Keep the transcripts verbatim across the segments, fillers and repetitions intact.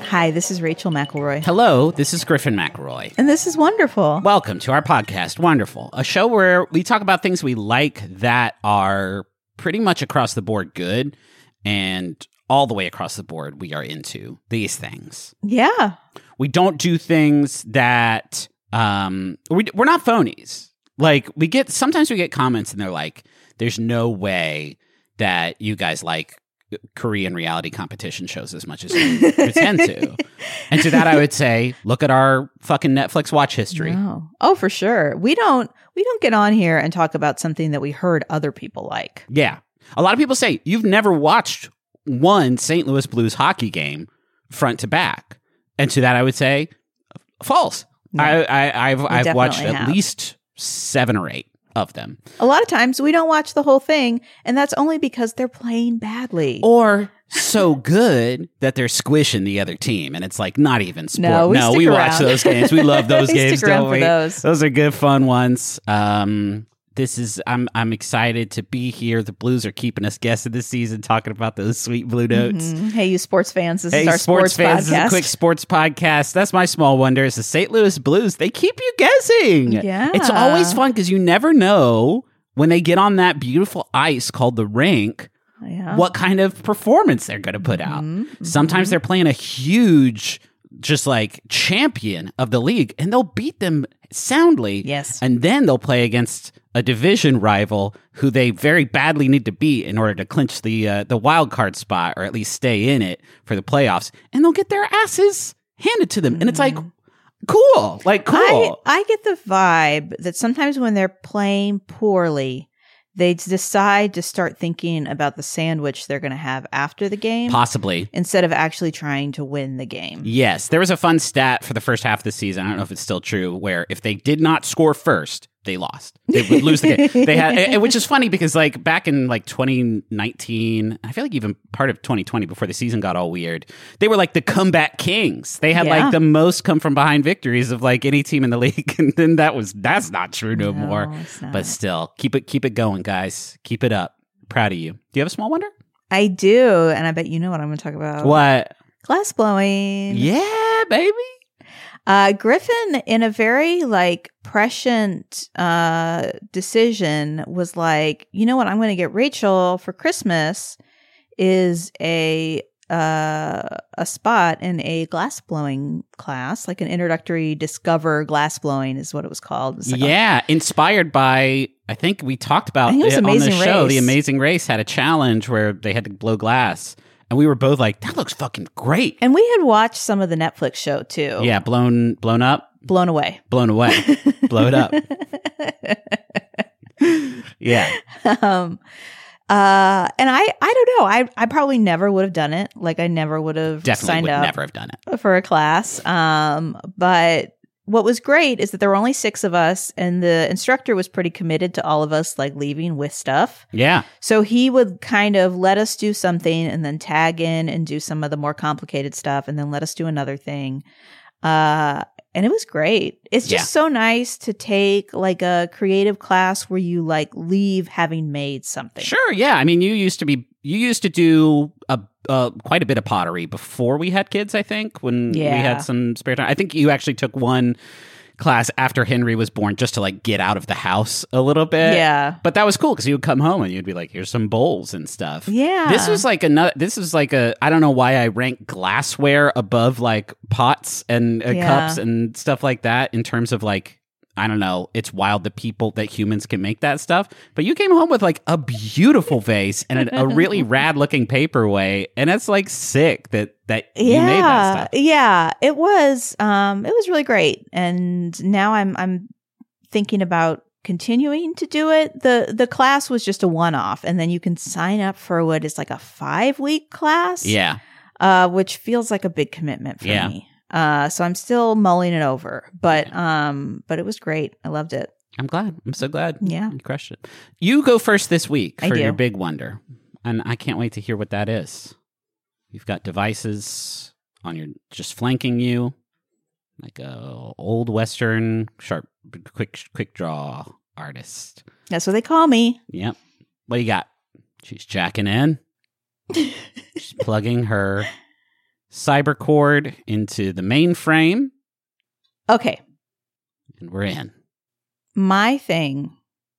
Hi, this is Rachel McElroy. Hello, this is Griffin McElroy. And this is Wonderful. Welcome to our podcast, Wonderful, a show where we talk about things we like that are pretty much across the board good, and all the way across the board we are into these things. Yeah. We don't do things that, um, we, we're not phonies. Like, we get, sometimes we get comments and they're like, there's no way that you guys like Korean reality competition shows as much as you pretend to. And to that I would say, look at our fucking Netflix watch history. No. Oh, for sure. We don't we don't get on here and talk about something that we heard other people like. Yeah. A lot of people say, you've never watched one Saint Louis Blues hockey game front to back. And to that I would say, false. No. I, I, I've, I've watched have. at least seven or eight of them. A lot of times we don't watch the whole thing, and that's only because they're playing badly. Or so good that they're squishing the other team, and it's like not even sport. No, we, no, we watch those games. We love those we games, stick around don't for we? Those. Those are good, fun ones. Um, this is I'm I'm excited to be here. The Blues are keeping us guessing this season, talking about those sweet Blue Notes. Mm-hmm. Hey, you sports fans! This hey, is our sports, sports fans! podcast. This is a quick sports podcast. That's my small wonder. Is the Saint Louis Blues? They keep you guessing. Yeah, it's always fun because you never know when they get on that beautiful ice called the rink, yeah. what kind of performance they're going to put out. Mm-hmm. Sometimes they're playing a huge, just like champion of the league, and they'll beat them soundly. Yes. And then they'll play against a division rival who they very badly need to beat in order to clinch the uh, the wild card spot, or at least stay in it for the playoffs. And they'll get their asses handed to them. Mm-hmm. And it's like, cool. Like, cool. I, I get the vibe that sometimes when they're playing poorly, they decide to start thinking about the sandwich they're going to have after the game. Possibly. Instead of actually trying to win the game. Yes. There was a fun stat for the first half of the season. I don't know if it's still true, where if they did not score first, they lost. They would lose the game. They had, which is funny because like back in like twenty nineteen, I feel like even part of twenty twenty before the season got all weird, they were like the comeback kings. They had yeah. like the most come from behind victories of like any team in the league. And then that was, that's not true no, no more. But still, keep it, keep it going, guys. Keep it up. Proud of you. Do you have a small wonder? I do. And I bet you know what I'm going to talk about. What? Glass blowing. Yeah, baby. Uh, Griffin, in a very like prescient uh, decision, was like, you know what I'm going to get Rachel for Christmas is a uh, a spot in a glass blowing class, like an introductory discover glass blowing is what it was called. It was like yeah, a- inspired by, I think we talked about it, it on the show. Race. The Amazing Race had a challenge where they had to blow glass. And we were both like, that looks fucking great. And we had watched some of the Netflix show too. Yeah, blown blown up. Blown away. Blown away. Blow it up. Yeah. Um uh and I I don't know. I I probably never would have done it. Like I never would have Definitely signed would up never have done it. For a class. Um but what was great is that there were only six of us, and the instructor was pretty committed to all of us like leaving with stuff. Yeah. So he would kind of let us do something and then tag in and do some of the more complicated stuff and then let us do another thing. Uh, and it was great. It's just yeah. so nice to take like a creative class where you like leave having made something. Sure. Yeah. I mean, you used to be, you used to do a, uh, quite a bit of pottery before we had kids, I think, when yeah. we had some spare time. I think you actually took one class after Henry was born just to like get out of the house a little bit. Yeah. But that was cool because you would come home and you'd be like, here's some bowls and stuff. Yeah. This was like another, this is like a, I don't know why I rank glassware above like pots and uh, yeah. cups and stuff like that in terms of like, I don't know, it's wild the people that humans can make that stuff. But you came home with like a beautiful vase and a, a really rad looking paperweight. And it's like sick that, that yeah, you made that stuff. Yeah, it was, um, it was really great. And now I'm, I'm thinking about continuing to do it. The, the class was just a one off, and then you can sign up for what is like a five week class. Yeah. Uh, which feels like a big commitment for yeah. me. Uh, so I'm still mulling it over, but um, but it was great. I loved it. I'm glad. I'm so glad. Yeah, you crushed it. You go first this week I for do. your big wonder, and I can't wait to hear what that is. You've got devices on your just flanking you, like a old Western sharp, quick, quick draw artist. That's what they call me. Yep. What do you got? She's jacking in. She's plugging her cybercord into the mainframe, Okay. and we're in. My thing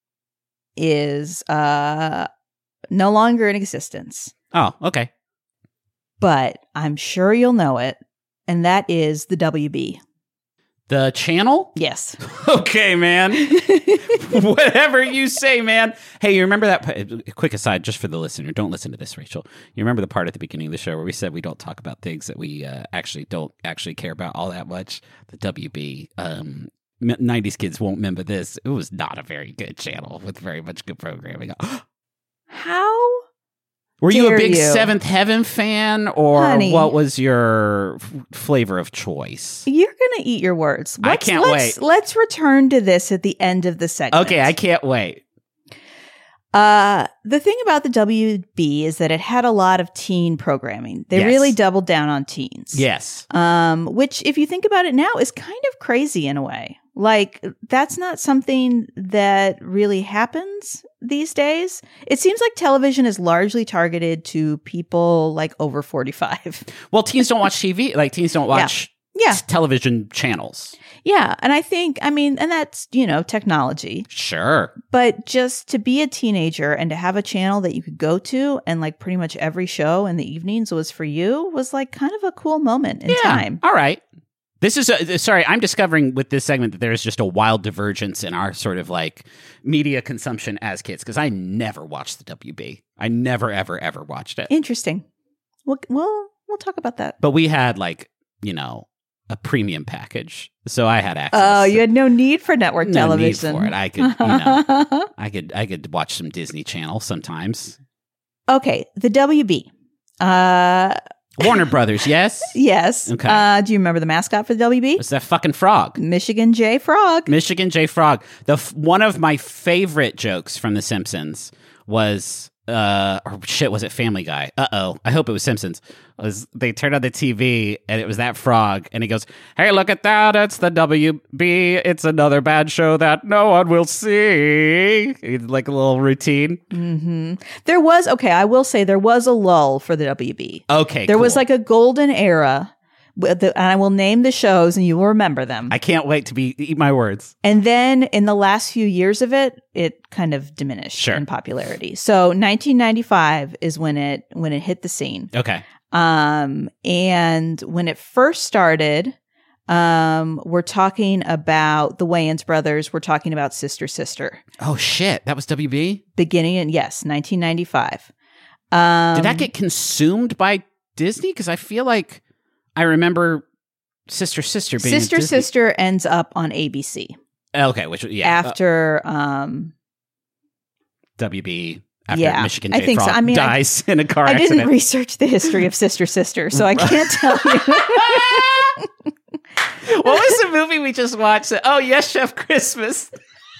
is uh, no longer in existence, Oh, okay. but I'm sure you'll know it, and that is the W B. The channel? Yes. Okay, man. Whatever you say, man. Hey, you remember that? p- Quick aside, just for the listener, don't listen to this, Rachel. You remember the part at the beginning of the show where we said we don't talk about things that we uh, actually don't actually care about all that much? The W B. Um, m- nineties kids won't remember this. It was not a very good channel with very much good programming. How? Were you a Dare big you. Seventh Heaven fan, or Honey. what was your f- flavor of choice? You're going to eat your words. I Let's- can't let's, wait. Let's return to this at the end of the segment. Okay, I can't wait. Uh, the thing about the W B is that it had a lot of teen programming. They Yes. really doubled down on teens. Yes. Um, which, if you think about it now, is kind of crazy in a way. Like, that's not something that really happens these days. It seems like television is largely targeted to people like over forty-five. Well, teens don't watch T V. Like, teens don't watch Yeah. t- television channels. Yeah. And I think, I mean, and that's, you know, technology. Sure. But just to be a teenager and to have a channel that you could go to and like pretty much every show in the evenings was for you was like kind of a cool moment in yeah. time. All right. This is, a, sorry, I'm discovering with this segment that there is just a wild divergence in our sort of like media consumption as kids, because I never watched the W B. I never, ever, ever watched it. Interesting. We'll, we'll, we'll talk about that. But we had like, you know, a premium package. So I had access. Oh, to- you had no need for network no television. need for it. I could, you know, I could, I could watch some Disney Channel sometimes. Okay, the W B. Uh, Warner Brothers, yes? yes. Okay. Uh, do you remember the mascot for the W B? It's that fucking frog. Michigan J. Frog. Michigan J. Frog. The f- one of my favorite jokes from The Simpsons was, uh, or shit, was it Family Guy? Uh oh, I hope it was Simpsons. Was they turned on the T V and it was that frog, and he goes, "Hey, look at that! It's the W B. It's another bad show that no one will see." He did like a little routine. hmm There was, okay, I will say there was a lull for the W B. Okay, There was cool. like a golden era, with the, and I will name the shows and you will remember them. I can't wait to be eat my words. And then in the last few years of it, it kind of diminished Sure. in popularity. So nineteen ninety-five is when it when it hit the scene. Okay. Um, and when it first started, um, we're talking about the Wayans brothers. We're talking about Sister Sister. Oh shit, that was W B. Beginning in yes, nineteen ninety-five. Um, Did that get consumed by Disney? Because I feel like I remember Sister Sister being Sister a Disney- Sister ends up on A B C Okay, which yeah, uh, after um W B after Yeah, Michigan I J. think so. Frog I mean, I- dies in a car I accident. didn't research the history of Sister Sister, so I can't tell you. What was the movie we just watched? Oh, Yes, Chef Christmas.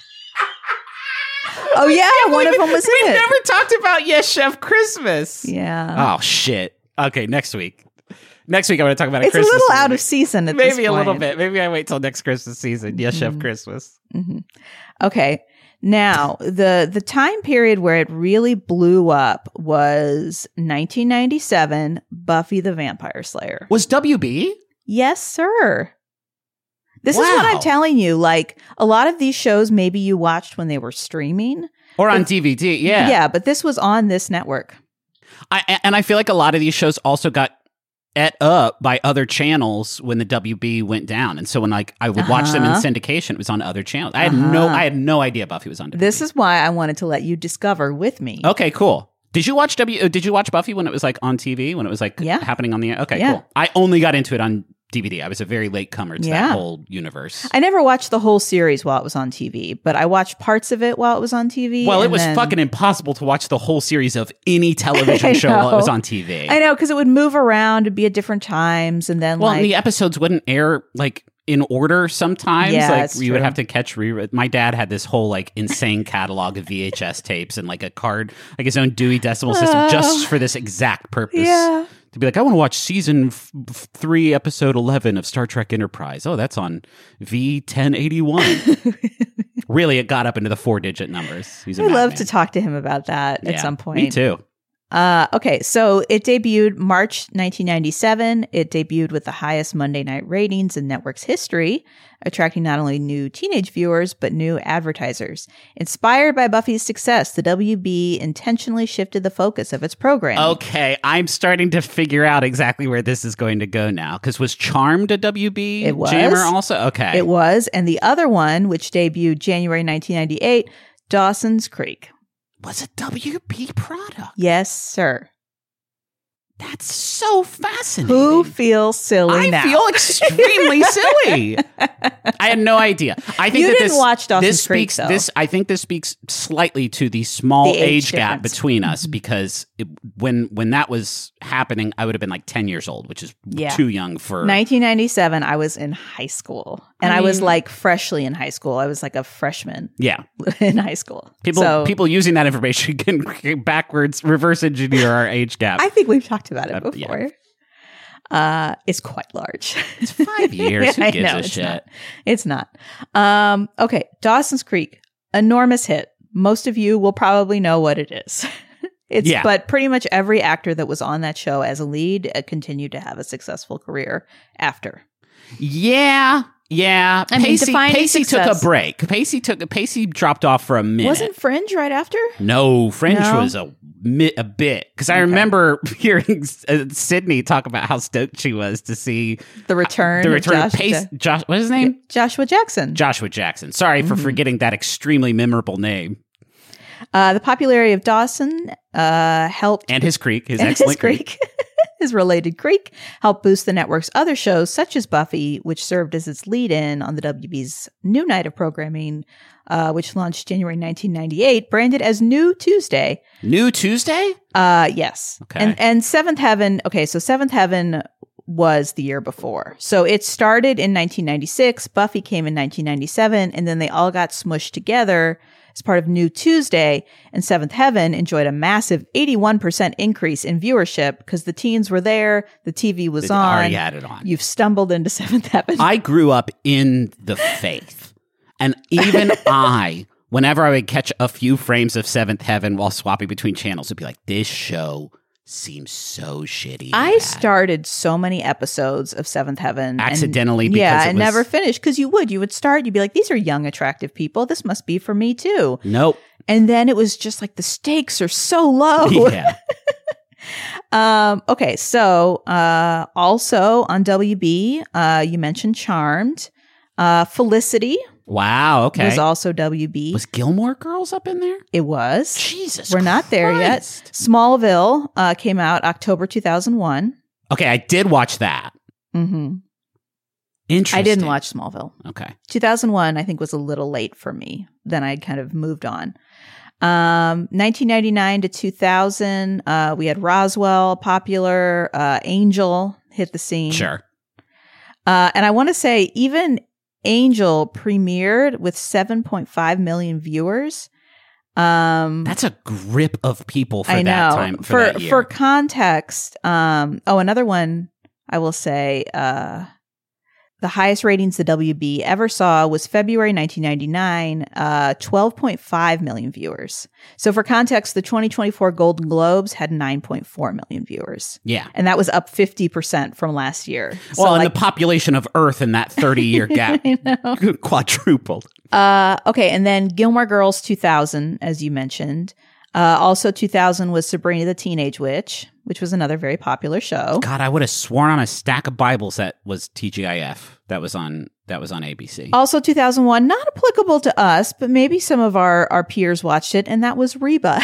Oh yeah, one of them was in we it. never talked about Yes, Chef Christmas. Yeah. Oh shit. Okay, next week. Next week I'm going to talk about a It's a Christmas little out movie. of season at this Maybe a little point. bit. Maybe I wait till next Christmas season. Yes, Chef Mhm. Christmas. hmm Okay. Now, the the time period where it really blew up was nineteen ninety-seven, Buffy the Vampire Slayer. Was W B? Yes, sir. This is what Wow. I'm telling you. Like, a lot of these shows maybe you watched when they were streaming. Or on D V D? Yeah. Yeah, but this was on this network. I, and I feel like a lot of these shows also got et up by other channels when the W B went down, and so when like I would watch them in Uh-huh. syndication, it was on other channels. I had no, Uh-huh. I had no idea Buffy was on W B. This is why I wanted to let you discover with me. okay, cool. Did you watch W? uh, Did you watch Buffy when it was like on T V? When it was like Yeah. happening on the? Okay, Yeah. cool. I only got into it on D V D. I was a very late comer to Yeah. that whole universe. I never watched the whole series while it was on T V, but I watched parts of it while it was on T V. well, it and was then- fucking impossible to watch the whole series of any I television show while it know. was on T V. I know, because it would move around, it'd be at different times, and then Well, like and the episodes wouldn't air like in order sometimes. Yeah, like it's you would true. have to catch re. My dad had this whole like insane catalog of V H S tapes and like a card, like his own Dewey Decimal System, Oh. just for this exact purpose. yeah. To be like, I want to watch season f- f- three, episode eleven of Star Trek Enterprise. Oh, that's on V ten eighty-one. Really, it got up into the four digit numbers. He's a I'd love madman. to talk to him about that at Yeah, some point. Me too. Uh, okay, so it debuted March nineteen ninety-seven. It debuted with the highest Monday night ratings in network's history, attracting not only new teenage viewers, but new advertisers. Inspired by Buffy's success, the W B intentionally shifted the focus of its programming. Okay, I'm starting to figure out exactly where this is going to go now. Because was Charmed a W B It was. jammer also? Okay. It was. And the other one, which debuted January nineteen ninety-eight, Dawson's Creek. Was a W B product. Yes, sir. That's so fascinating. Who feels silly I now? feel extremely silly. I had no idea. I think You that didn't this, watch Dawson's this Creek, speaks though. this I think this speaks slightly to the small The age, age gap difference. between us Mhm. because it, when when that was happening, I would have been like ten years old, which is Yeah. too young for nineteen ninety-seven, I was in high school. And I I, was mean- like freshly in high school. I was like a freshman Yeah. in high school. People So, people using that information can backwards reverse engineer our age gap. I think we've talked about it Uh, before. yeah. Uh, it's quite large. It's five years. Who I gives know, a it's shit? Not. It's not. Um, okay, Dawson's Creek, enormous hit. Most of you will probably know what it is. It's Yeah. But pretty much every actor that was on that show as a lead uh, continued to have a successful career after. Yeah. Yeah. I mean, Pacey, defining Pacey took a success. break. Pacey took Pacey dropped off for a minute. Wasn't Fringe right after? No, Fringe No? was a mi- a bit because I Okay. remember hearing uh, Sydney talk about how stoked she was to see The return, the of return of Josh- Pace. Josh, what's his name? Joshua Jackson. Joshua Jackson. Sorry for Mhm. forgetting that extremely memorable name Uh, the popularity of Dawson uh, helped and his creek, his and excellent his creek, his related creek, helped boost the network's other shows, such as Buffy, which served as its lead-in on the W B's new night of programming, uh, which launched January nineteen ninety-eight, branded as New Tuesday. New Tuesday. Uh, yes. Okay. And and Seventh Heaven. Okay, so Seventh Heaven was the year before. So it started in nineteen ninety-six. Buffy came in nineteen ninety-seven, and then they all got smushed together as part of New Tuesday. And Seventh Heaven enjoyed a massive eighty-one percent increase in viewership because the teens were there, the T V was They on. already had it on. You've stumbled into Seventh Heaven. I grew up in the faith, and even I, whenever I would catch a few frames of Seventh Heaven while swapping between channels, would be like, "This show seems so shitty." and I bad." started so many episodes of Seventh Heaven and- Accidentally because yeah, it and was- never finished because you would. You would start, you'd be like, these are young, attractive people. This must be for me too. Nope. And then it was just like the stakes are so low. Yeah. um, okay, so uh, also on W B, uh, you mentioned Charmed. Uh, Felicity Wow. Okay. was also W B. Was Gilmore Girls up in there? it was. Jesus. We're not there yet. Christ. Smallville uh, came out October two thousand one. Okay, I did watch that. Mm-hmm. Interesting. I didn't watch Smallville. Okay. two thousand one, I think, was a little late for me. Then I kind of moved on. Um, nineteen ninety-nine to two thousand, uh, we had Roswell, popular, uh, Angel hit the scene. Sure. Uh, and I want to say even Angel premiered with seven point five million viewers. Um, That's a grip of people for I know. that time. For, For that year. for context, um, oh, another one I will say, uh, the highest ratings the W B ever saw was February nineteen ninety-nine, uh, twelve point five million viewers. So for context, the twenty twenty-four Golden Globes had nine point four million viewers. yeah. And that was up fifty percent from last year. So Well, and like, the population of Earth in that thirty-year gap I know. quadrupled. Uh, okay, and then Gilmore Girls two thousand, as you mentioned. Uh, also two thousand was Sabrina the Teenage Witch, which was another very popular show. God, I would have sworn on a stack of Bibles that was T G I F. That was on that was on A B C. Also two thousand one, not applicable to us, but maybe some of our, our peers watched it, and that was Reba.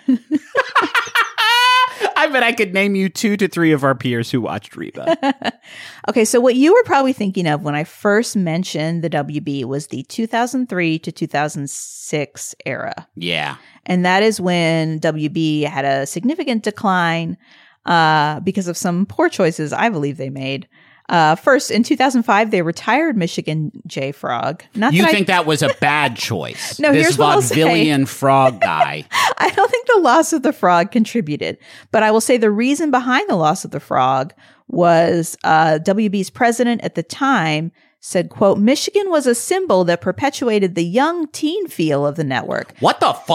I bet I could name you two to three of our peers who watched Reba. Okay, so what you were probably thinking of when I first mentioned the W B was the two thousand three to two thousand six era. Yeah. And that is when W B had a significant decline uh, because of some poor choices I believe they made. Uh, first, in two thousand five, they retired Michigan J. Frog. Not You that think that was a bad choice? No, this here's what I'll say. vaudevillian frog guy. I, I don't think the loss of the frog contributed, but I will say the reason behind the loss of the frog was uh, W B's president at the time said, quote, Michigan was a symbol that perpetuated the young teen feel of the network. What the fuck?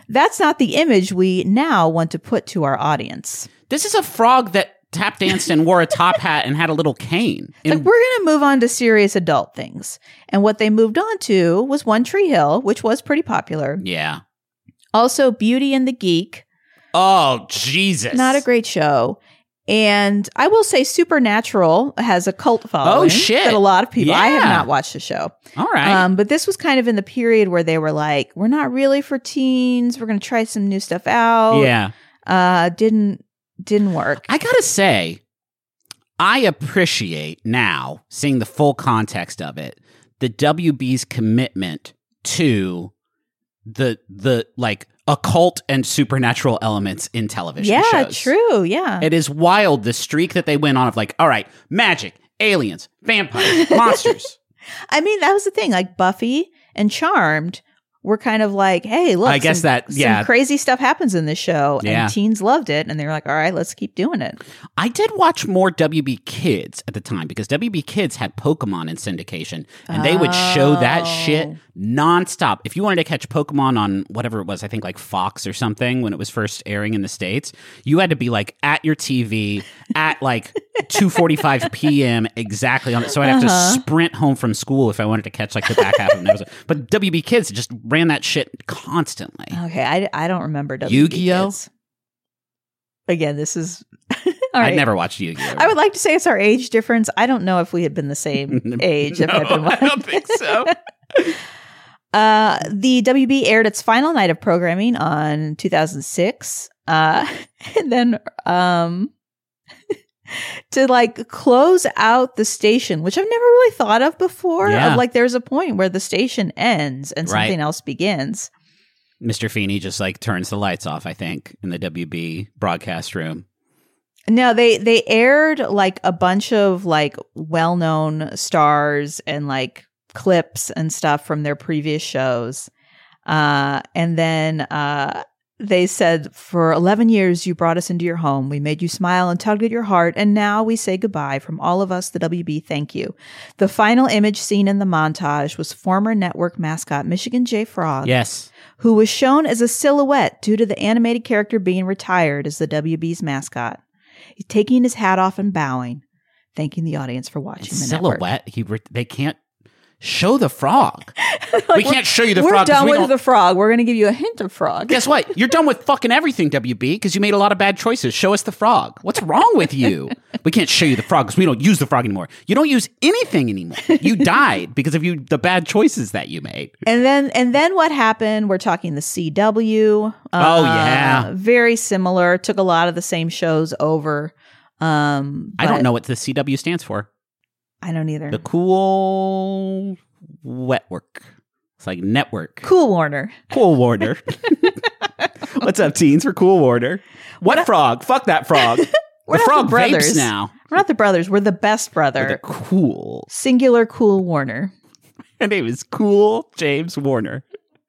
That's not the image we now want to put to our audience. This is a frog that tap danced and wore a top hat and had a little cane. Like, And- we're going to move on to serious adult things. And what they moved on to was One Tree Hill, which was pretty popular. yeah. Also, Beauty and the Geek. Oh, Jesus. Not a great show. And I will say Supernatural has a cult following. Oh, shit. That a lot of people, I have Yeah. not watched the show. All right. Um, but this was kind of in the period where they were like, we're not really for teens. We're going to try some new stuff out. yeah. Uh, didn't, didn't work. I gotta say, I appreciate now, seeing the full context of it, the W B's commitment to the the like occult and supernatural elements in television yeah, shows. true. Yeah. It is wild the streak that they went on of like, all right, magic, aliens, vampires, monsters. I mean, that was the thing. Like Buffy and Charmed were kind of like, hey, look, I guess some, that- yeah. some crazy stuff happens in this show. Yeah. And teens loved it. And they were like, all right, let's keep doing it. I did watch more W B Kids at the time because W B Kids had Pokemon in syndication and they would show that shit Oh. nonstop. If you wanted to catch Pokemon on whatever it was, I think like Fox or something when it was first airing in the States, you had to be like at your T V at like two forty-five p.m. exactly on it. So I'd have Uh-huh. to sprint home from school if I wanted to catch like the back half of an episode. But W B Kids just ran that shit constantly. Okay. I, I don't remember W B Yu-Gi-Oh? Kids. Again, this is. all I right. never watched Yu-Gi-Oh. I would like to say it's our age difference. I don't know if we had been the same age. if No, I'd been I don't think so. Uh, the W B aired its final night of programming on two thousand six. Uh, and then, um, to like close out the station, which I've never really thought of before. Yeah. Of like, there's a point where the station ends and Right. something else begins. Mister Feeney just like turns the lights off, I think, in the W B broadcast room. No, they they aired like a bunch of like well-known stars and like clips and stuff from their previous shows. Uh, and then uh, they said, for eleven years, you brought us into your home. We made you smile and tugged at your heart. And now we say goodbye from all of us, the W B. Thank you. The final image seen in the montage was former network mascot Michigan J. Frog, Yes. who was shown as a silhouette due to the animated character being retired as the W B's mascot. He's taking his hat off and bowing, thanking the audience for watching the network. Silhouette. He re- they can't show the frog. we can't show you the We're frog. 'cause done we with don't- the frog. We're going to give you a hint of frog. Guess what? You're done with fucking everything, W B, because you made a lot of bad choices. Show us the frog. What's wrong with you? We can't show you the frog because we don't use the frog anymore. You don't use anything anymore. You died because of you the bad choices that you made. And then, and then what happened? We're talking the C W. Uh, Oh, yeah. very similar. Took a lot of the same shows over. Um, I don't but know what the C W stands for. I don't either. The Cool Wet Work. It's like network. Cool Warner. Cool Warner. What's up, teens? For Cool Warner. What, What- frog? Fuck that frog. We're the not frog the vapes brothers. now. We're not the brothers. We're the best But brother. they're cool. Singular Cool Warner. Her name is Cool James Warner.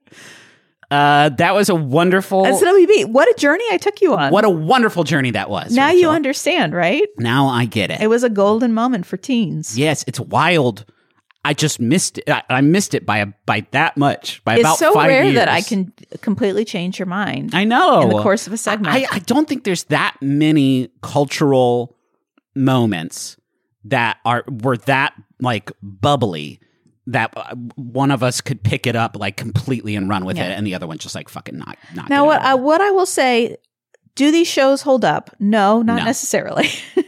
Uh, that was a wonderful. That's the W B. What a journey I took you on. What a wonderful journey that was. now Rachel. you understand, right? Now I get it. It was a golden moment for teens. Yes, it's wild. I just missed it. I, I missed it by a, by that much. By It's about so five rare years. that I can completely change your mind I know. in the course of a segment. I, I don't think there's that many cultural moments that are were that like bubbly that uh, one of us could pick it up like completely and run with Yeah. it, and the other one's just like fucking not. not now, get what it I, over. what I will say, do these shows hold up? No, not No. necessarily.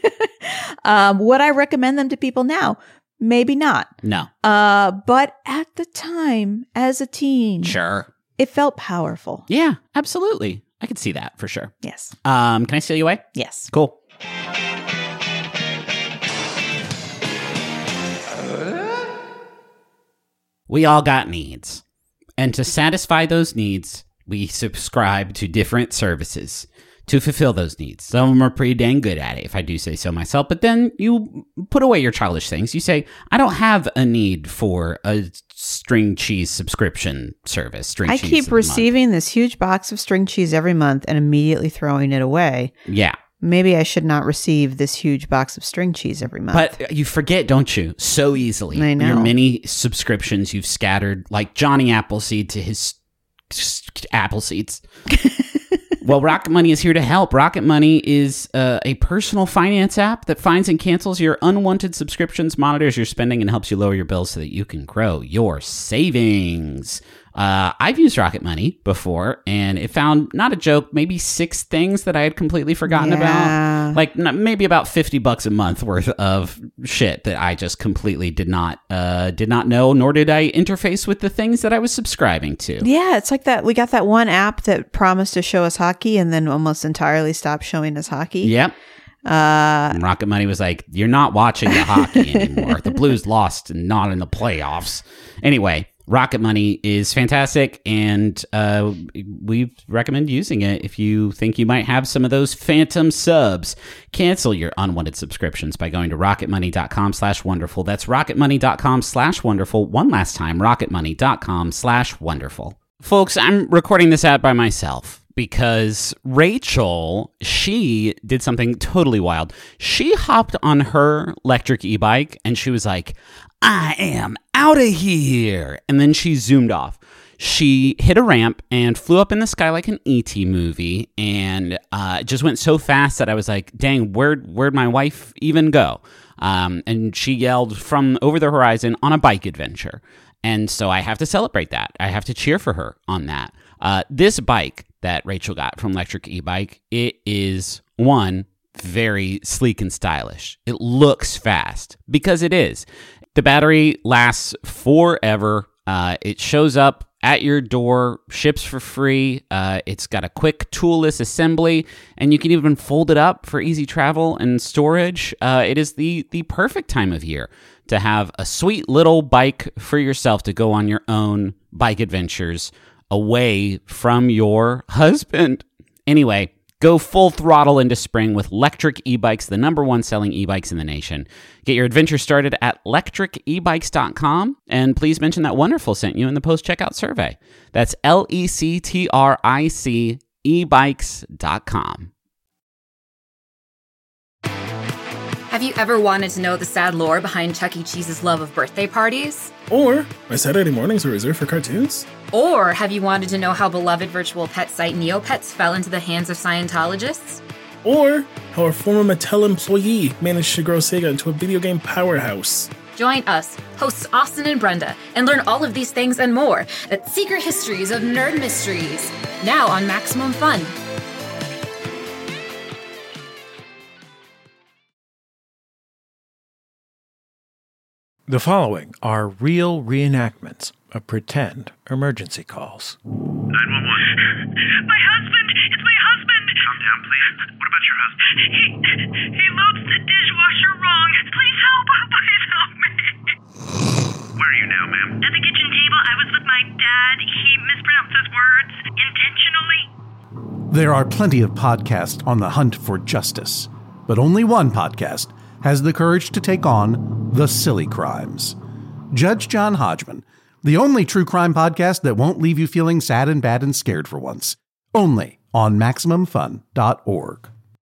um, would I recommend them to people now? Maybe not. No, Uh, but at the time, as a teen, sure, it felt powerful. yeah, absolutely. I could see that for sure. Yes. Um, can I steal you away? Yes. Cool. We all got needs. And to satisfy those needs, we subscribe to different services to fulfill those needs. Some of them are pretty dang good at it, if I do say so myself. But then you put away your childish things. You say, I don't have a need for a string cheese subscription service. String I cheese keep of the month. receiving this huge box of string cheese every month and immediately throwing it away. Yeah. Maybe I should not receive this huge box of string cheese every month. But you forget, don't you? So easily. I know. Your many subscriptions you've scattered, like Johnny Appleseed to his just Apple seeds. Well, Rocket Money is here to help. Rocket Money is uh, a personal finance app that finds and cancels your unwanted subscriptions, monitors your spending, and helps you lower your bills so that you can grow your savings. Uh, I've used Rocket Money before, and it found, not a joke, maybe six things that I had completely forgotten Yeah. about. Like n- maybe about fifty bucks a month worth of shit that I just completely did not uh, did not know, nor did I interface with the things that I was subscribing to. Yeah, it's like that. We got that one app that promised to show us hockey and then almost entirely stopped showing us hockey. Yep. Uh, And Rocket Money was like, you're not watching the hockey anymore. The Blues lost and not in the playoffs. Anyway, Rocket Money is fantastic, and uh, we recommend using it if you think you might have some of those phantom subs. Cancel your unwanted subscriptions by going to rocketmoney.com slash wonderful. That's rocketmoney.com slash wonderful. One last time, rocketmoney.com slash wonderful. Folks, I'm recording this ad by myself because Rachel, she did something totally wild. She hopped on her electric e-bike and she was like, I am out of here. And then she zoomed off. She hit a ramp and flew up in the sky like an E T movie, and uh, it just went so fast that I was like, dang, where'd, where'd my wife even go? Um, and she yelled from over the horizon on a bike adventure. And so I have to celebrate that. I have to cheer for her on that. Uh, this bike that Rachel got from Electric E-Bike, it is, one, very sleek and stylish. It looks fast because it is. The battery lasts forever. Uh, it shows up at your door, ships for free. Uh, it's got a quick toolless assembly, and you can even fold it up for easy travel and storage. Uh, it is the the perfect time of year to have a sweet little bike for yourself to go on your own bike adventures away from your husband. Anyway, go full throttle into spring with Lectric E-Bikes, the number one selling e-bikes in the nation. Get your adventure started at lectric e bikes dot com, and please mention that Wonderful sent you in the post-checkout survey. That's L E C T R I C e bikes dot com. Have you ever wanted to know the sad lore behind Chuck E. Cheese's love of birthday parties? Or my Saturday mornings are reserved for cartoons? Or have you wanted to know how beloved virtual pet site Neopets fell into the hands of Scientologists? Or how a former Mattel employee managed to grow Sega into a video game powerhouse? Join us, hosts Austin and Brenda, and learn all of these things and more at Secret Histories of Nerd Mysteries, now on Maximum Fun. The following are real reenactments of pretend emergency calls. nine one one. My husband! It's my husband! Calm down, please. What about your husband? He, he loads the dishwasher wrong. Please help! Please help me! Where are you now, ma'am? At the kitchen table. I was with my dad. He mispronounced his words intentionally. There are plenty of podcasts on the hunt for justice, but only one podcast has the courage to take on the silly crimes. Judge John Hodgman, the only true crime podcast that won't leave you feeling sad and bad and scared for once. Only on maximum fun dot org.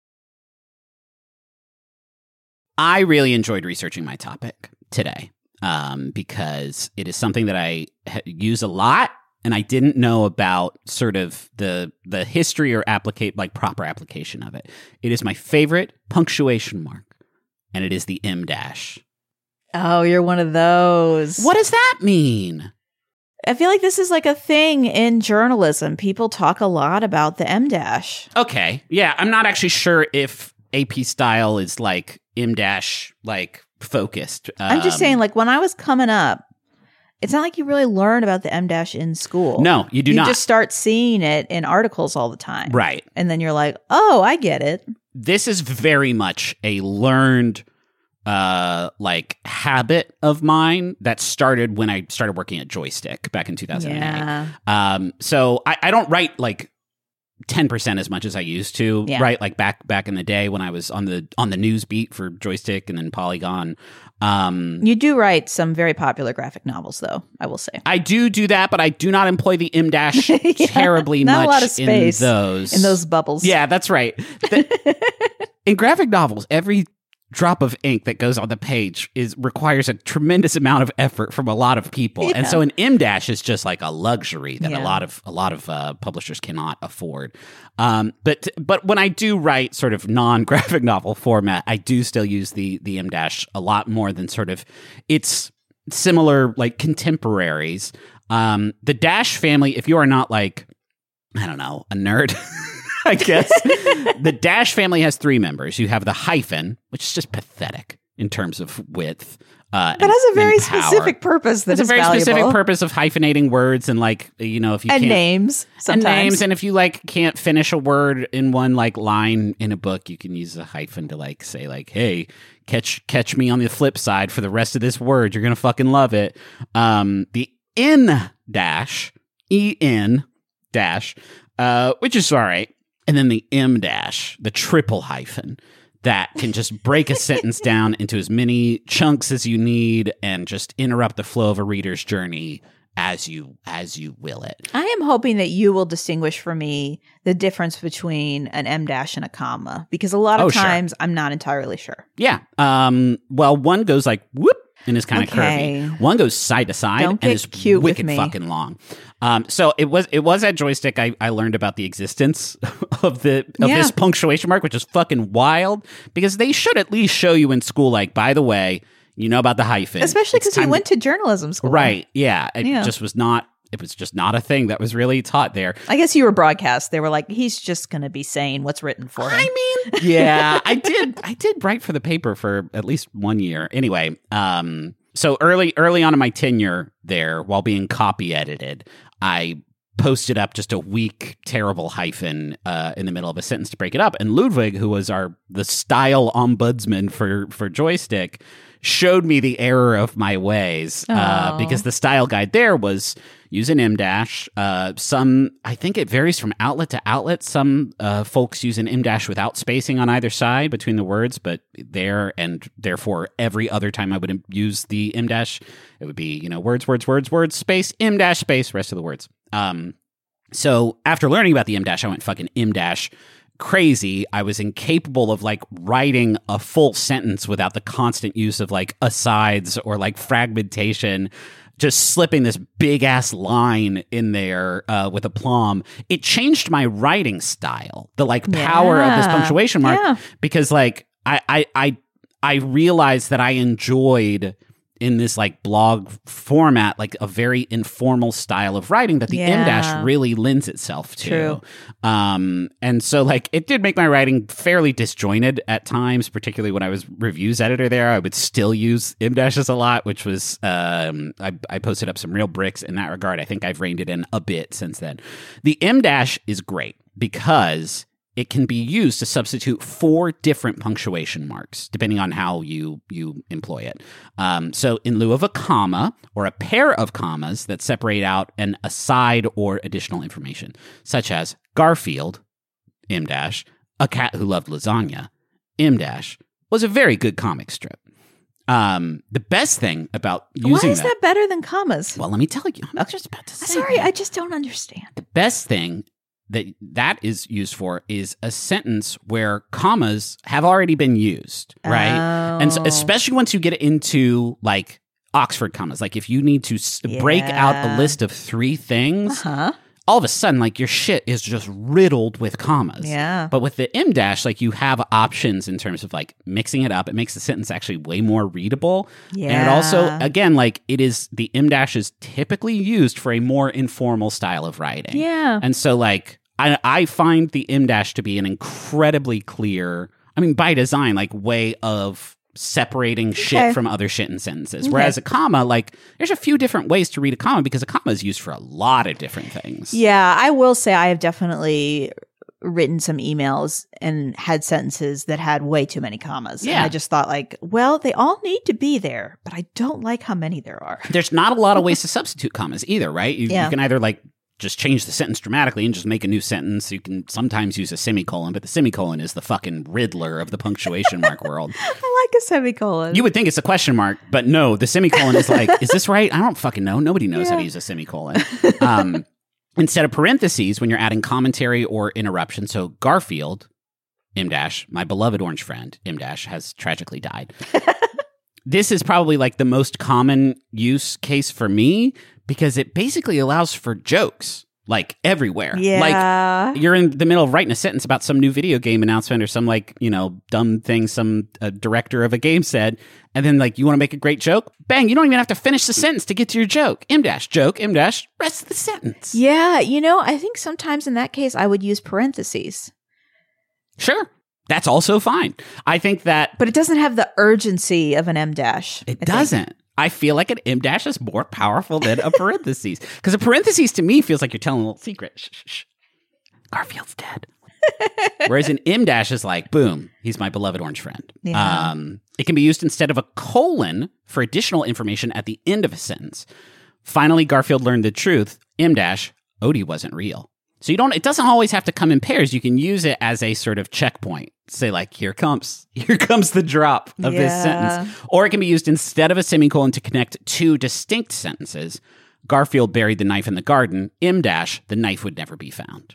I really enjoyed researching my topic today um, because it is something that I ha- use a lot, and I didn't know about sort of the the history or applicate like proper application of it. It is my favorite punctuation mark, and it is the em dash. Oh, you're one of those. What does that mean? I feel like this is like a thing in journalism. People talk a lot about the em dash. Okay, yeah, I'm not actually sure if A P style is like em dash like focused. I'm just Um, saying, like, when I was coming up, it's not like you really learn about the em dash in school. No, you do you not. just start seeing it in articles all the time. Right. And then you're like, oh, I get it. This is very much a learned uh like habit of mine that started when I started working at Joystick back in two thousand eight. Yeah. Um so I, I don't write like ten percent as much as I used to, Yeah. right? Like back back in the day when I was on the on the news beat for Joystick and then Polygon. Um You do write some very popular graphic novels, though, I will say. I do do that, but I do not employ the em dash Yeah, terribly not much a lot of space in those in those bubbles. Yeah, that's right. The- in graphic novels, every drop of ink that goes on the page is requires a tremendous amount of effort from a lot of people. Yeah. And so an M dash is just like a luxury that yeah. a lot of a lot of uh, publishers cannot afford. Um, but but when I do write sort of non-graphic novel format, I do still use the the M dash a lot more than sort of its similar like contemporaries. Um, the Dash family, if you are not like, I don't know, a nerd, I guess. The Dash family has three members. You have the hyphen, which is just pathetic in terms of width. Uh, but has a very specific purpose that has is a very valuable. specific purpose of hyphenating words and like, you know, if you and can't... names, sometimes. And names, and if you like can't finish a word in one like line in a book, you can use a hyphen to like say like, hey, catch catch me on the flip side for the rest of this word. You're going to fucking love it. Um, the N dash, E N dash, uh, which is all right. And then the M dash, the triple hyphen, that can just break a sentence down into as many chunks as you need and just interrupt the flow of a reader's journey as you as you will it. I am hoping that you will distinguish for me the difference between an M dash and a comma, because a lot of oh, times sure. I'm not entirely sure. Yeah. Um, well, one goes like whoop and is kind of okay. curvy. One goes side to side Don't and get is cute wicked with me. fucking long. Um, so it was it was at Joystick I, I learned about the existence of the of Yeah. this punctuation mark, which is fucking wild, because they should at least show you in school, like, by the way, you know about the hyphen. Especially It's because you time went to- to journalism school. Right. Yeah. It Yeah. just was not it was just not a thing that was really taught there. I guess you were broadcast. They were like, he's just going to be saying what's written for him. I mean, yeah, I did. I did write for the paper for at least one year. Anyway, um, so early, early on in my tenure there, while being copy edited, I posted up just a weak, terrible hyphen uh, in the middle of a sentence to break it up. And Ludwig, who was our the style ombudsman for for Joystick, showed me the error of my ways uh, Oh. because the style guide there was use an M dash. Uh, some, I think it varies from outlet to outlet. Some uh, folks use an M dash without spacing on either side between the words, but there and therefore every other time I would use the M dash, it would be, you know, words, words, words, words, space, M dash, space, rest of the words. Um, so after learning about the M dash, I went fucking M dash crazy. I was incapable of like writing a full sentence without the constant use of like asides or like fragmentation, just slipping this big ass line in there uh, with aplomb. It changed my writing style, the like power of this Yeah. punctuation mark, Yeah. because like I, I, I, I realized that I enjoyed in this like blog format, like a very informal style of writing that the M Yeah. dash really lends itself to. True. Um, and so like it did make my writing fairly disjointed at times, particularly when I was reviews editor there. I would still use M dashes a lot, which was, um, I, I posted up some real bricks in that regard. I think I've reined it in a bit since then. The M dash is great because it can be used to substitute four different punctuation marks, depending on how you you employ it. Um, so in lieu of a comma or a pair of commas that separate out an aside or additional information, such as Garfield, M dash, a cat who loved lasagna, M dash, was a very good comic strip. Um, the best thing about using Why is that, that, better than commas? well, let me tell you, I'm just about to say. Sorry, that. I just don't understand. The best thing that that is used for is a sentence where commas have already been used, right? And so, Oh. especially once you get into like Oxford commas, like if you need to s- break out a Yeah. list of three things, Huh? all of a sudden, like your shit is just riddled with commas. Yeah. But with the M dash, like you have options in terms of like mixing it up. It makes the sentence actually way more readable. And it also, Yeah. again, like it is, the M dash is typically used for a more informal style of writing. Yeah. And so like, I, I find the M dash to be an incredibly clear, I mean, by design, like way of separating shit Okay. from other shit in sentences. Okay. Whereas a comma, like there's a few different ways to read a comma because a comma is used for a lot of different things. Yeah, I will say I have definitely written some emails and had sentences that had way too many commas. Yeah. And I just thought like, well, they all need to be there, but I don't like how many there are. There's not a lot of ways to substitute commas either, right? You, Yeah. you can either like just change the sentence dramatically and just make a new sentence. You can sometimes use a semicolon, but the semicolon is the fucking Riddler of the punctuation mark world. I like a semicolon. You would think it's a question mark, but no, the semicolon is like, is this right? I don't fucking know. Nobody knows how to use a semicolon. Um, instead of parentheses, when you're adding commentary or interruption, so Garfield, M dash, my beloved orange friend, M dash, has tragically died. This is probably like the most common use case for me because it basically allows for jokes like everywhere. Yeah. Like you're in the middle of writing a sentence about some new video game announcement or some like, you know, dumb thing some uh, director of a game said. And then like you want to make a great joke. Bang. You don't even have to finish the sentence to get to your joke. M dash joke, M dash rest of the sentence. Yeah. You know, I think sometimes in that case, I would use parentheses. Sure. That's also fine. I think that... But it doesn't have the urgency of an M dash. It I doesn't. Think. I feel like an M dash is more powerful than a parentheses. Because a parentheses to me feels like you're telling a little secret. Shh, shh, shh. Garfield's dead. Whereas an M dash is like, boom, he's my beloved orange friend. Yeah. Um, it can be used instead of a colon for additional information at the end of a sentence. Finally, Garfield learned the truth. M dash, Odie wasn't real. So you don't, it doesn't always have to come in pairs. You can use it as a sort of checkpoint. Say like, here comes, here comes the drop of yeah. this sentence. Or it can be used instead of a semicolon to connect two distinct sentences. Garfield buried the knife in the garden. M dash, the knife would never be found.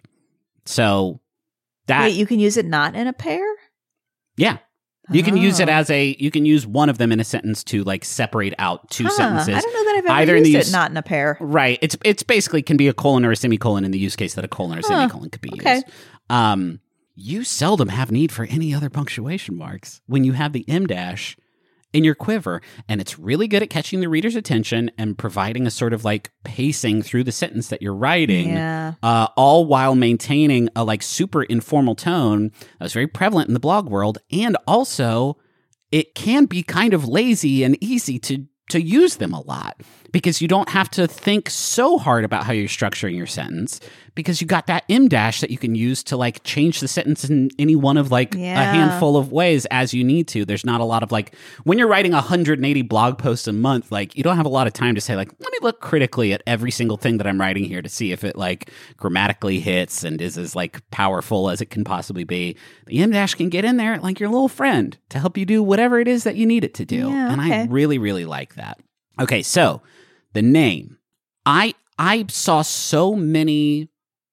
So that. Wait, you can use it not in a pair? Yeah. You can oh. use it as a, you can use one of them in a sentence to like separate out two huh. sentences. I don't know that I've ever Either used in the it use, not in a pair. Right. It's it's basically can be a colon or a semicolon in the use case that a colon or huh. semicolon could be okay. used. Um, you seldom have need for any other punctuation marks when you have the M dash in your quiver. And it's really good at catching the reader's attention and providing a sort of like pacing through the sentence that you're writing, yeah. uh, all while maintaining a like super informal tone that was very prevalent in the blog world. And also it can be kind of lazy and easy to to use them a lot because you don't have to think so hard about how you're structuring your sentence because you got that M dash that you can use to like change the sentence in any one of like yeah. a handful of ways as you need to. There's not a lot of like, when you're writing one hundred eighty blog posts a month, like you don't have a lot of time to say like, let me look critically at every single thing that I'm writing here to see if it like grammatically hits and is as like powerful as it can possibly be. The M dash can get in there like your little friend to help you do whatever it is that you need it to do. Yeah, and okay. I really, really like that. Okay, so the name. I I saw so many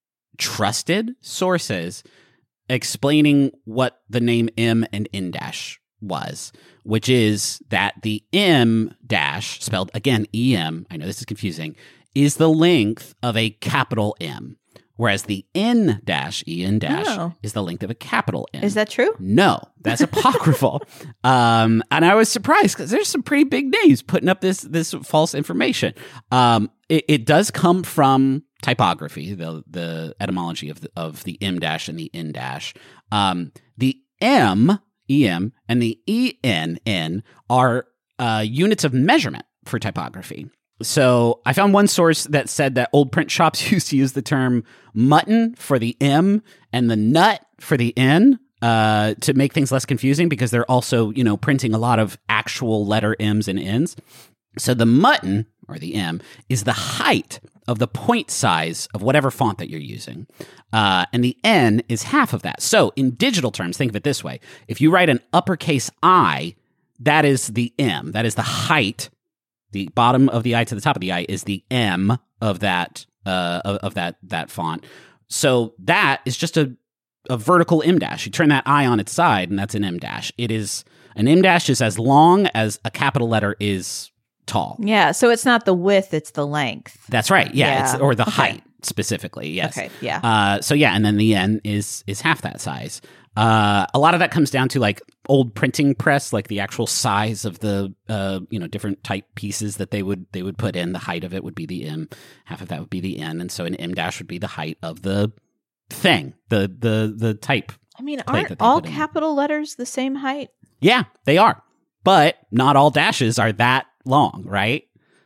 trusted sources explaining what the name M and N dash was, which is that the M dash, spelled again E M, I know this is confusing, is the length of a capital M, whereas the N dash, E N dash, oh. is the length of a capital N. Is that true? No, that's apocryphal. um, and I was surprised because there's some pretty big names putting up this this false information. Um, it, it does come from typography, the the etymology of the, of the M dash and the N dash. Um, the M, E M, and the E N N are uh, units of measurement for typography. So I found one source that said that old print shops used to use the term mutton for the M and the nut for the N uh, to make things less confusing because they're also, you know, printing a lot of actual letter M's and N's. So the mutton, or the M, is the height of the point size of whatever font that you're using. Uh, and the N is half of that. So in digital terms, think of it this way. If you write an uppercase I, that is the M. That is the height. The bottom of the I to the top of the I is the M of that uh, of, of that that font. So that is just a, a vertical M dash. You turn that I on its side, and that's an M dash. It is an M dash is as long as a capital letter is tall. Yeah, so it's not the width, it's the length. That's right. Yeah, Yeah. It's, or the Okay. height specifically. Yes. Okay, yeah. Uh, so yeah, and then the N is is half that size. Uh, a lot of that comes down to like old printing press, like the actual size of the uh, you know different type pieces that they would they would put in. The height of it would be the M, half of that would be the N, and so an M dash would be the height of the thing, the the the type. I mean, plate aren't that they all put in. capital letters the same height? Yeah, they are, but not all dashes are that long, right?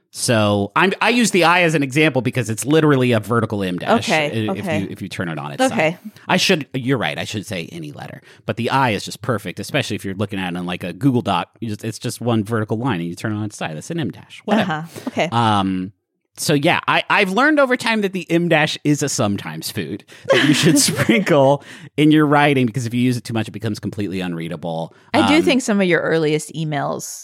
So I'm, I use the I as an example because it's literally a vertical M dash. Okay, If okay. you if you turn it on its Okay. side. I should. You're right. I should say any letter, but the I is just perfect, especially if you're looking at it on like a Google Doc. You just, it's just one vertical line, and you turn it on its side. That's an M dash. Whatever. Uh-huh. Okay. Um. So yeah, I, I've learned over time that the M dash is a sometimes food that you should sprinkle in your writing because if you use it too much, it becomes completely unreadable. I do Um, think some of your earliest emails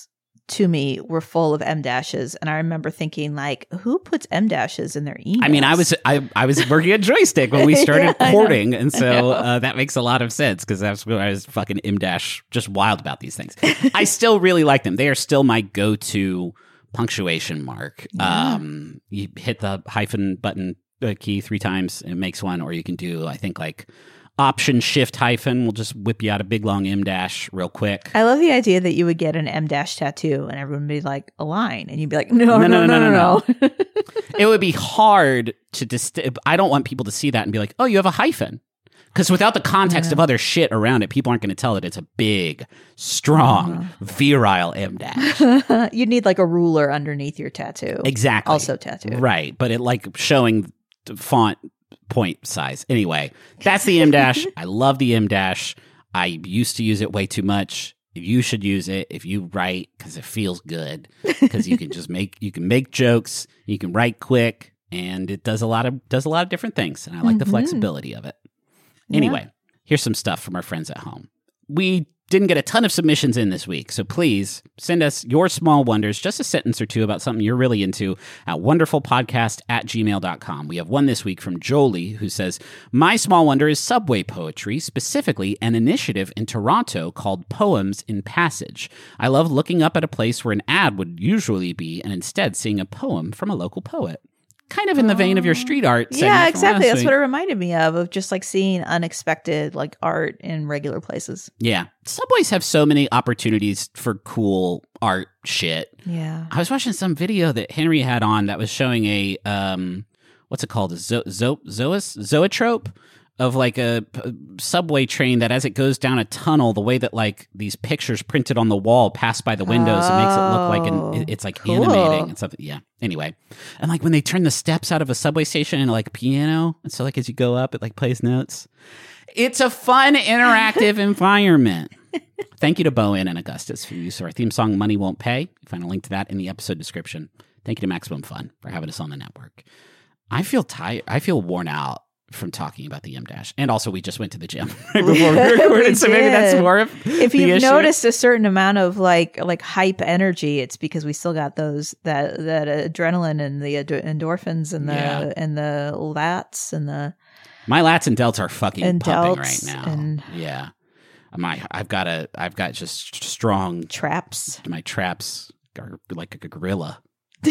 to me were full of M dashes, and I remember thinking, like, who puts M dashes in their emails? I mean, I was I, I was working at Joystick when we started Yeah, courting, and so uh, that makes a lot of sense because that's when I was fucking M dash just wild about these things. I still really like them. They are still my go-to punctuation mark. Yeah. Um, you hit the hyphen button uh, key three times, and it makes one, or you can do, I think, like Option Shift hyphen will just whip you out a big long M dash real quick. I love the idea that you would get an M dash tattoo and everyone would be like, a line. And you'd be like, no, no, no, no, no, no. no. It would be hard to dist- I don't want people to see that and be like, oh, you have a hyphen. Because without the context Yeah. of other shit around it, people aren't going to tell that it's a big, strong, Uh-huh. virile M dash. You'd need like a ruler underneath your tattoo. Exactly. Also tattooed. Right. But it like showing the font point size. Anyway, that's the M dash. I love the M dash. I used to use it way too much. You should use it if you write because it feels good. Because you can just make you can make jokes. You can write quick, and it does a lot of does a lot of different things. And I like the Mhm. flexibility of it. Anyway, here's some stuff from our friends at home. We didn't get a ton of submissions in this week, so please send us your small wonders, just a sentence or two about something you're really into at wonderfulpodcast at gmail dot com. We have one this week from Jolie, who says, my small wonder is subway poetry, specifically an initiative in Toronto called Poems in Passage. I love looking up at a place where an ad would usually be and instead seeing a poem from a local poet. Kind of in the vein of your street art segment Yeah, from exactly. last That's week. what it reminded me of, of just like seeing unexpected like art in regular places. Yeah. Subways have so many opportunities for cool art shit. Yeah. I was watching some video that Henry had on that was showing a, um, what's it called? A zo- zo- zoas- zoetrope of like a p- subway train that as it goes down a tunnel, the way that like these pictures printed on the wall pass by the windows, it makes it look like Oh, an, it- it's like cool. animating and something. Yeah. Anyway. And like when they turn the steps out of a subway station into like a piano. And so like as you go up, it like plays notes. It's a fun, interactive environment. Thank you to Bowen and Augustus for the use of our theme song, Money Won't Pay. You find a link to that in the episode description. Thank you to Maximum Fun for having us on the network. I feel tired. I feel worn out from talking about the M dash. And also we just went to the gym right before we recorded, We so maybe that's did. more of If the you've issue. noticed a certain amount of like like hype energy, it's because we still got those that that adrenaline and the ad- endorphins and the Yeah. and the lats and the My lats and delts are fucking And pumping delts right now. and- Yeah. My, I've got a, I've got just strong traps. My traps are like a gorilla.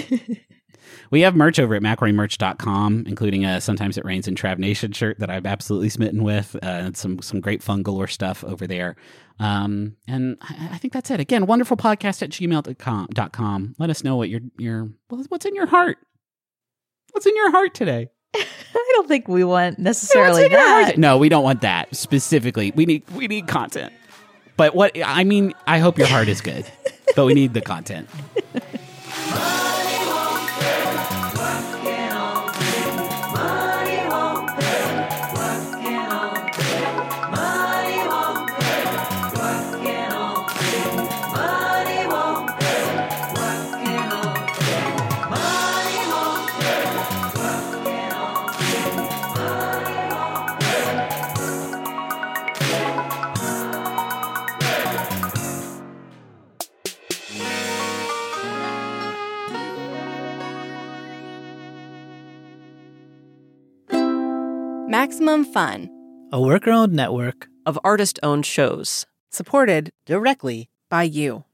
We have merch over at macquarie merch dot com, including a Sometimes It Rains in Trav Nation shirt that I'm absolutely smitten with, uh, and some some great fun galore stuff over there. Um, and I, I think that's it. Again, wonderfulpodcast at gmail dot com. Let us know what your your what's in your heart. What's in your heart today? I don't think we want What's necessarily in your that. heart? No, we don't want that specifically. We need we need content. But what I mean, I hope your heart is good, but we need the content. Maximum Fun, a worker-owned network of artist-owned shows. supported directly by you.